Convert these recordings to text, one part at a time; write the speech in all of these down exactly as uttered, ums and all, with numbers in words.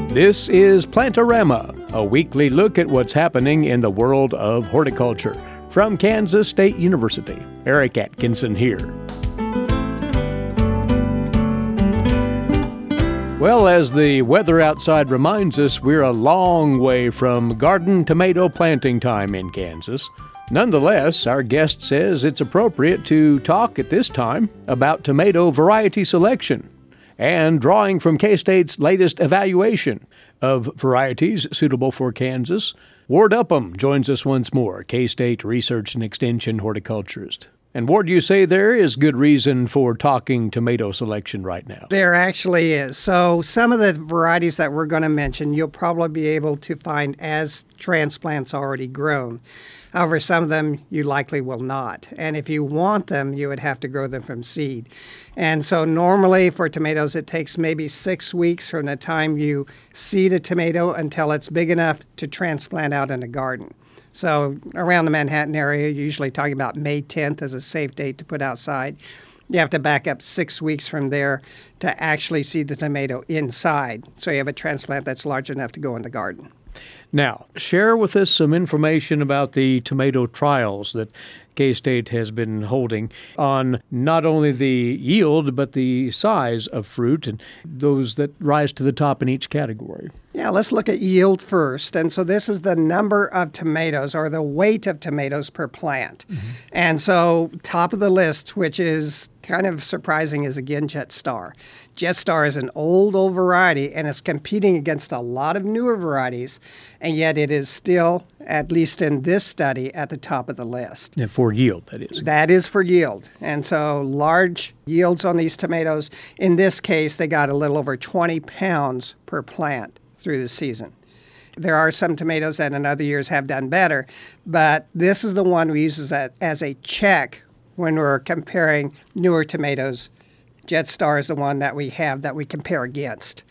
This is Plantorama, a weekly look at what's happening in the world of horticulture. From Kansas State University, Eric Atkinson here. Well, as the weather outside reminds us, we're a long way from garden tomato planting time in Kansas. Nonetheless, our guest says it's appropriate to talk at this time about tomato variety selection and drawing from K-State's latest evaluation of varieties suitable for Kansas. Ward Upham joins us once more, K-State Research and Extension horticulturist. And Ward, you say there is good reason for talking tomato selection right now. There actually is. So some of the varieties that we're going to mention, you'll probably be able to find as transplants already grown. However, some of them you likely will not. And if you want them, you would have to grow them from seed. And so normally for tomatoes, it takes maybe six weeks from the time you seed a tomato until it's big enough to transplant out in a garden. So around the Manhattan area, you're usually talking about May tenth as a safe date to put outside. You have to back up six weeks from there to actually see the tomato inside. So you have a transplant that's large enough to go in the garden. Now, share with us some information about the tomato trials that K-State has been holding on not only the yield, but the size of fruit and those that rise to the top in each category. Yeah, let's look at yield first. And so this is the number of tomatoes or the weight of tomatoes per plant. Mm-hmm. And so top of the list, which is kind of surprising, is again Jetstar. Jetstar is an old, old variety and it's competing against a lot of newer varieties, and yet it is still, at least in this study, at the top of the list. And for yield, that is. That is for yield. And so large yields on these tomatoes. In this case, they got a little over twenty pounds per plant through the season. There are some tomatoes that in other years have done better, but this is the one we use as a, as a check when we're comparing newer tomatoes. Jetstar is the one that we have that we compare against.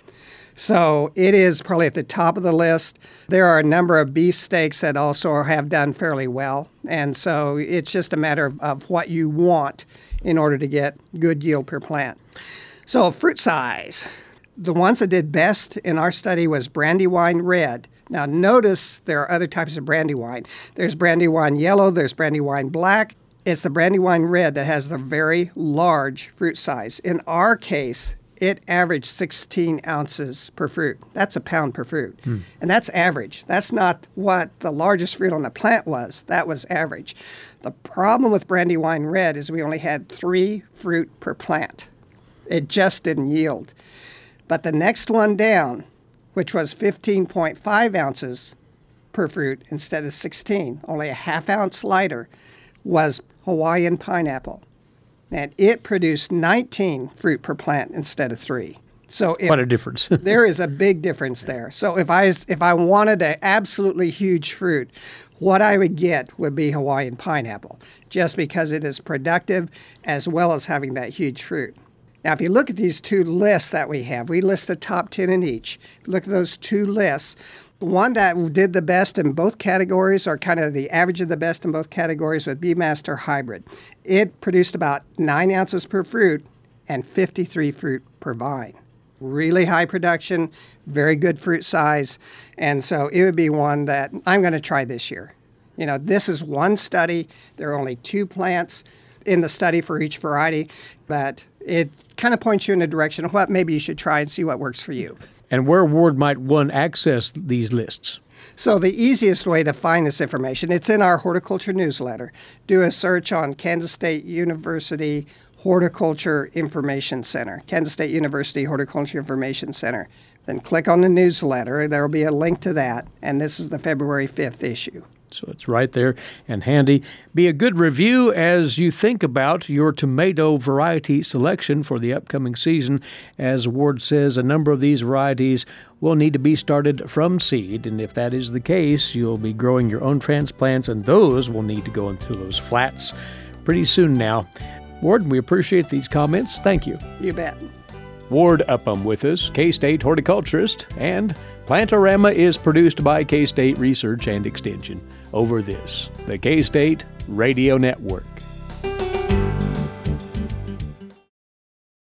So it is probably at the top of the list. There are a number of beefsteaks that also have done fairly well. And so it's just a matter of, of what you want in order to get good yield per plant. So fruit size. The ones that did best in our study was Brandywine Red. Now notice there are other types of Brandywine. There's Brandywine Yellow, there's Brandywine Black. It's the Brandywine Red that has the very large fruit size. In our case, it averaged sixteen ounces per fruit. That's a pound per fruit. Hmm. And that's average. That's not what the largest fruit on the plant was. That was average. The problem with Brandywine Red is we only had three fruit per plant. It just didn't yield. But the next one down, which was fifteen point five ounces per fruit instead of sixteen, only a half ounce lighter, was Hawaiian pineapple. And it produced nineteen fruit per plant instead of three. So if, what a difference. There is a big difference there. So if I if I wanted an absolutely huge fruit, what I would get would be Hawaiian pineapple, just because it is productive as well as having that huge fruit. Now, if you look at these two lists that we have, we list the top ten in each. If you look at those two lists, the one that did the best in both categories, or kind of the average of the best in both categories, was Beemaster Hybrid. It produced about nine ounces per fruit and fifty-three fruit per vine. Really high production, very good fruit size, and so it would be one that I'm going to try this year. You know, this is one study. There are only two plants in the study for each variety, but it kind of points you in a direction of what maybe you should try and see what works for you. And where Ward might one access these lists? So the easiest way to find this information, it's in our horticulture newsletter. Do a search on Kansas State University Horticulture Information Center, Kansas State University Horticulture Information Center. Then click on the newsletter. There will be a link to that, and this is the February fifth issue. So it's right there and handy. Be a good review as you think about your tomato variety selection for the upcoming season. As Ward says, a number of these varieties will need to be started from seed, and if that is the case, you'll be growing your own transplants, and those will need to go into those flats pretty soon now. Ward, we appreciate these comments. Thank you. You bet. Ward Upham with us, K-State horticulturist, and Plantorama is produced by K-State Research and Extension. Over this, the K-State Radio Network.